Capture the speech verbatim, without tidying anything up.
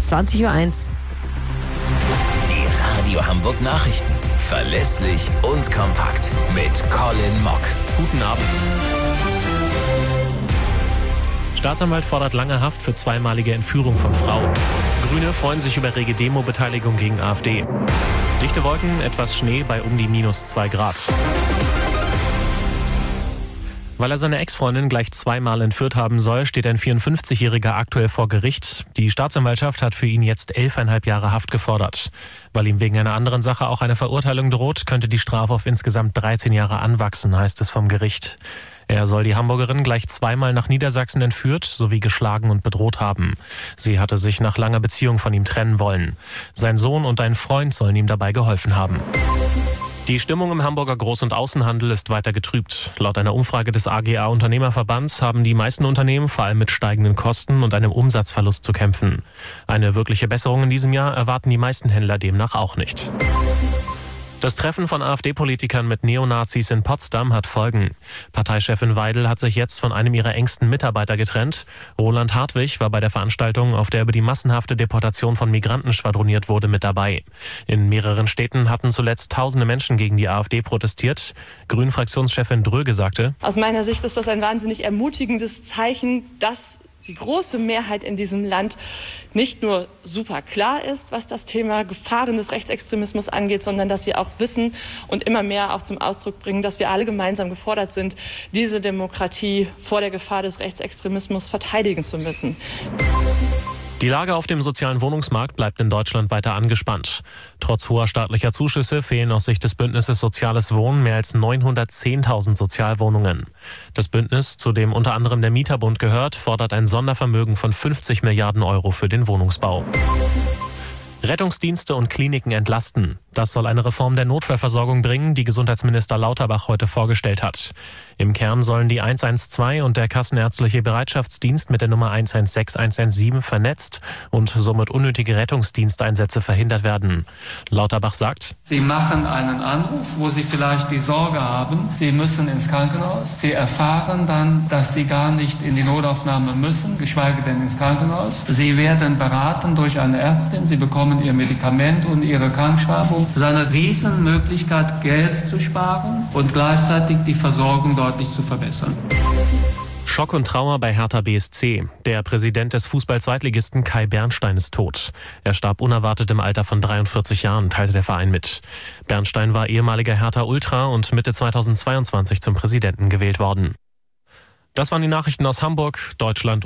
zwanzig Uhr eins. Die Radio Hamburg Nachrichten. Verlässlich und kompakt. Mit Colin Mock. Guten Abend. Staatsanwalt fordert lange Haft für zweimalige Entführung von Frau. Grüne freuen sich über rege Demo-Beteiligung gegen AfD. Dichte Wolken, etwas Schnee bei um die minus zwei Grad. Weil er seine Ex-Freundin gleich zweimal entführt haben soll, steht ein vierundfünfzigjähriger aktuell vor Gericht. Die Staatsanwaltschaft hat für ihn jetzt elfeinhalb Jahre Haft gefordert. Weil ihm wegen einer anderen Sache auch eine Verurteilung droht, könnte die Strafe auf insgesamt dreizehn Jahre anwachsen, heißt es vom Gericht. Er soll die Hamburgerin gleich zweimal nach Niedersachsen entführt sowie geschlagen und bedroht haben. Sie hatte sich nach langer Beziehung von ihm trennen wollen. Sein Sohn und ein Freund sollen ihm dabei geholfen haben. Die Stimmung im Hamburger Groß- und Außenhandel ist weiter getrübt. Laut einer Umfrage des A G A Unternehmerverbands haben die meisten Unternehmen vor allem mit steigenden Kosten und einem Umsatzverlust zu kämpfen. Eine wirkliche Besserung in diesem Jahr erwarten die meisten Händler demnach auch nicht. Das Treffen von AfD-Politikern mit Neonazis in Potsdam hat Folgen. Parteichefin Weidel hat sich jetzt von einem ihrer engsten Mitarbeiter getrennt. Roland Hartwig war bei der Veranstaltung, auf der über die massenhafte Deportation von Migranten schwadroniert wurde, mit dabei. In mehreren Städten hatten zuletzt tausende Menschen gegen die AfD protestiert. Grünen-Fraktionschefin Dröge sagte: Aus meiner Sicht ist das ein wahnsinnig ermutigendes Zeichen, dass die große Mehrheit in diesem Land nicht nur super klar ist, was das Thema Gefahren des Rechtsextremismus angeht, sondern dass sie auch wissen und immer mehr auch zum Ausdruck bringen, dass wir alle gemeinsam gefordert sind, diese Demokratie vor der Gefahr des Rechtsextremismus verteidigen zu müssen. Die Lage auf dem sozialen Wohnungsmarkt bleibt in Deutschland weiter angespannt. Trotz hoher staatlicher Zuschüsse fehlen aus Sicht des Bündnisses Soziales Wohnen mehr als neunhundertzehntausend Sozialwohnungen. Das Bündnis, zu dem unter anderem der Mieterbund gehört, fordert ein Sondervermögen von fünfzig Milliarden Euro für den Wohnungsbau. Rettungsdienste und Kliniken entlasten. Das soll eine Reform der Notfallversorgung bringen, die Gesundheitsminister Lauterbach heute vorgestellt hat. Im Kern sollen die eins eins zwei und der kassenärztliche Bereitschaftsdienst mit der Nummer eins eins sechs eins eins sieben vernetzt und somit unnötige Rettungsdiensteinsätze verhindert werden. Lauterbach sagt: Sie machen einen Anruf, wo Sie vielleicht die Sorge haben, Sie müssen ins Krankenhaus. Sie erfahren dann, dass Sie gar nicht in die Notaufnahme müssen, geschweige denn ins Krankenhaus. Sie werden beraten durch eine Ärztin, Sie bekommen Ihr Medikament und Ihre Krankschreibung. Es ist eine Riesenmöglichkeit, Geld zu sparen und gleichzeitig die Versorgung deutlich zu verbessern. Schock und Trauer bei Hertha B S C. Der Präsident des Fußball-Zweitligisten Kai Bernstein ist tot. Er starb unerwartet im Alter von dreiundvierzig Jahren, teilte der Verein mit. Bernstein war ehemaliger Hertha-Ultra und Mitte zweitausendzweiundzwanzig zum Präsidenten gewählt worden. Das waren die Nachrichten aus Hamburg, Deutschland